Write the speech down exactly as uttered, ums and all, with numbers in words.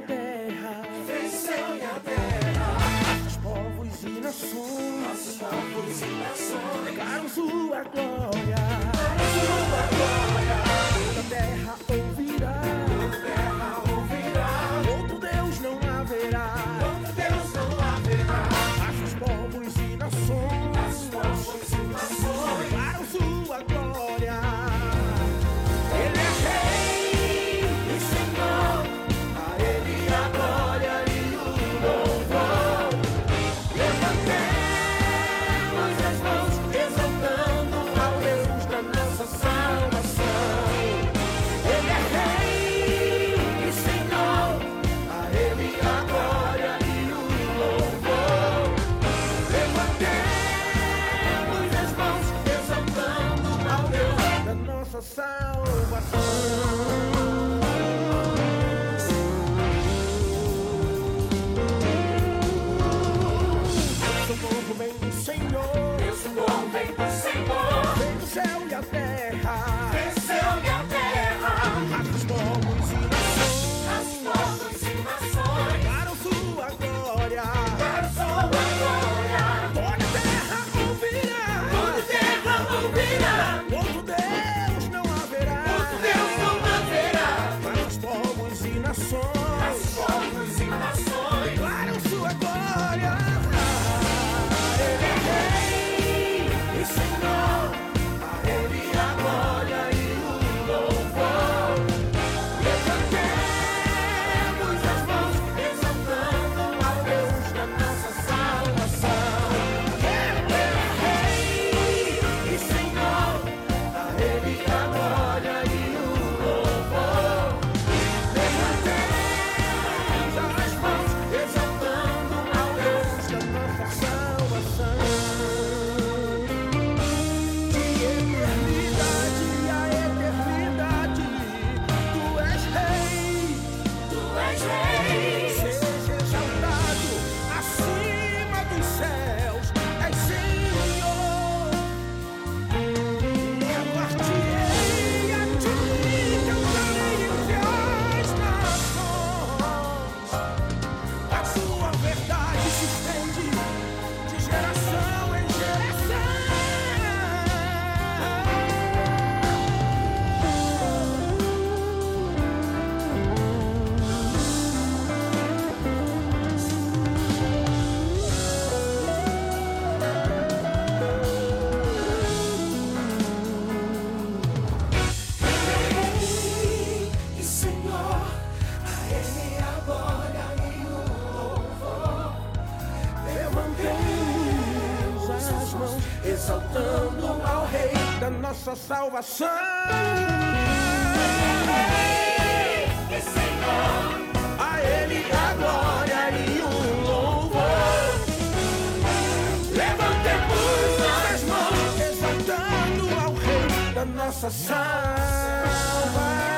terra, Venceu e a terra, nossos povos e nações, nossos povos e nações, pregaram sua glória. para sua glória. Toda terra ouvirá, Toda terra ouvirá, outro Deus não haverá. outro Deus não haverá. Nossos povos e nações, Nossos povos e nações, pregaram sua glória. Ele é Rei e Senhor, a Ele a glória e o louvor. Levantemos as mãos, exaltando ao Deus da nossa salvação. Ele é Rei e Senhor, a Ele a glória e o louvor. Levantemos as mãos, exaltando ao Deus Da nossa salvação. Nosso povo vem do Senhor, Deus, o bom vem do Senhor. vem do céu e a terra. Venceu-lhe a terra, Nossos povos e nações as povos e nações, pregaram sua glória. para sua glória. Toda terra ouvirá, Toda terra ouvirá, outro Deus não haverá. outro Deus não haverá. Nossos povos e As nações povos e nações, declaram sua glória. Ele é Rei e Senhor, a Ele a glória e o louvor. Levantemos as mãos, exaltando ao Deus da nossa salvação. Ele é Rei e Senhor, a Ele a glória e o louvor. Levantemos as mãos, exaltando ao Deus Da nossa salvação. De eternidade a eternidade, tu és rei. Tu és Rei. Seja exaltado acima dos céus, és Senhor. Levar-te-ei a ti, cantarei entre as nações. A tua verdade se estende de geração em Rei e Senhor, a Ele a glória e o louvor. Levantemos as mãos, exaltando ao Rei da nossa salvação. Rei e Senhor, A Ele a glória e o louvor. levantemos as mãos, Exaltando ao Rei da nossa salvação.